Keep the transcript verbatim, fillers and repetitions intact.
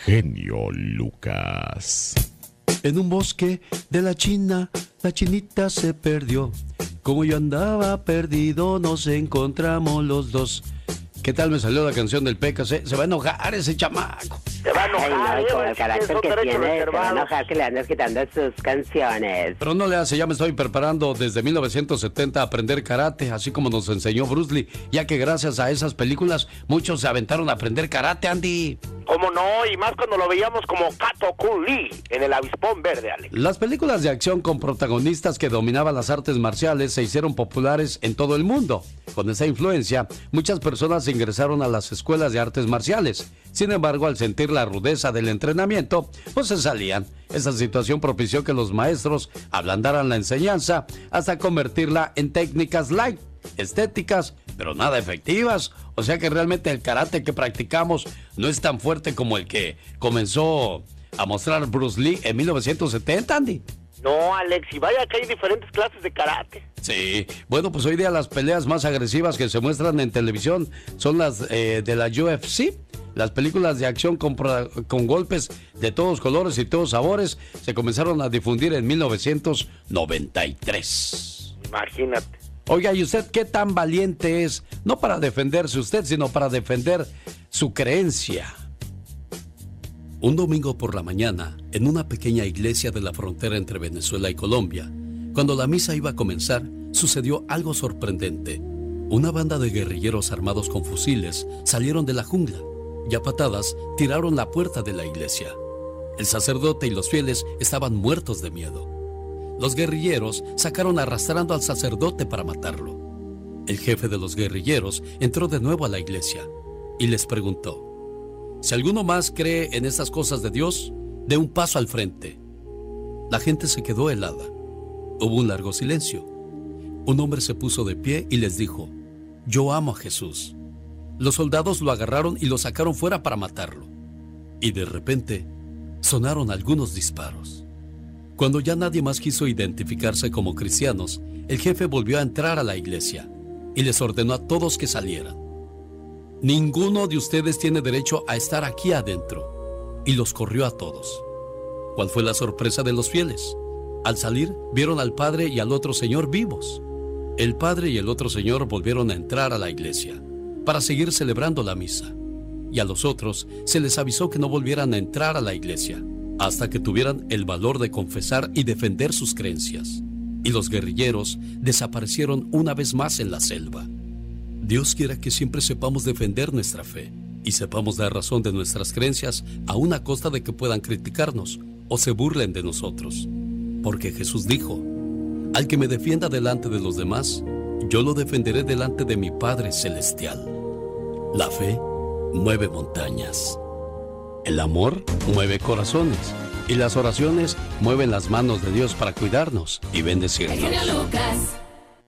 genio Lucas. En un bosque de la China, la chinita se perdió. Como yo andaba perdido, nos encontramos los dos. ¿Qué tal me salió la canción del P K C? Se va a enojar ese chamaco. Se va a enojar. Ay, no, y con el es carácter un que derecho tiene, se va a reservado. enojar que le andes quitando sus canciones. Pero no le hace, ya me estoy preparando desde mil novecientos setenta a aprender karate, así como nos enseñó Bruce Lee, ya que gracias a esas películas muchos se aventaron a aprender karate, Andy. ¿Cómo no? Y más cuando lo veíamos como Kato Kun Lee en el Avispón Verde, Alex. Las películas de acción con protagonistas que dominaban las artes marciales se hicieron populares en todo el mundo. Con esa influencia, muchas personas ingresaron a las escuelas de artes marciales. Sin embargo, al sentir la rudeza del entrenamiento, pues se salían. Esa situación propició que los maestros ablandaran la enseñanza hasta convertirla en técnicas light, estéticas, pero nada efectivas. O sea que realmente el karate que practicamos no es tan fuerte como el que comenzó a mostrar Bruce Lee en mil novecientos setenta, Andy. No, Alex, y vaya que hay diferentes clases de karate. Sí, bueno, pues hoy día las peleas más agresivas que se muestran en televisión son las eh, de la U F C. Las películas de acción con, con golpes de todos colores y todos sabores se comenzaron a difundir en mil novecientos noventa y tres. Imagínate. Oiga, ¿y usted qué tan valiente es? No para defenderse usted, sino para defender su creencia. Un domingo por la mañana, en una pequeña iglesia de la frontera entre Venezuela y Colombia, cuando la misa iba a comenzar, sucedió algo sorprendente. Una banda de guerrilleros armados con fusiles salieron de la jungla y a patadas tiraron la puerta de la iglesia. El sacerdote y los fieles estaban muertos de miedo. Los guerrilleros sacaron arrastrando al sacerdote para matarlo. El jefe de los guerrilleros entró de nuevo a la iglesia y les preguntó: si alguno más cree en estas cosas de Dios, dé un paso al frente. La gente se quedó helada. Hubo un largo silencio. Un hombre se puso de pie y les dijo: yo amo a Jesús. Los soldados lo agarraron y lo sacaron fuera para matarlo. Y de repente, sonaron algunos disparos. Cuando ya nadie más quiso identificarse como cristianos, el jefe volvió a entrar a la iglesia y les ordenó a todos que salieran. Ninguno de ustedes tiene derecho a estar aquí adentro. Y los corrió a todos. ¿Cuál fue la sorpresa de los fieles? Al salir, vieron al padre y al otro señor vivos. El padre y el otro señor volvieron a entrar a la iglesia para seguir celebrando la misa. Y a los otros se les avisó que no volvieran a entrar a la iglesia hasta que tuvieran el valor de confesar y defender sus creencias. Y los guerrilleros desaparecieron una vez más en la selva. Dios quiera que siempre sepamos defender nuestra fe y sepamos dar razón de nuestras creencias aun a costa de que puedan criticarnos o se burlen de nosotros. Porque Jesús dijo: al que me defienda delante de los demás, yo lo defenderé delante de mi Padre Celestial. La fe mueve montañas. El amor mueve corazones. Y las oraciones mueven las manos de Dios para cuidarnos y bendecirnos. El genio Lucas.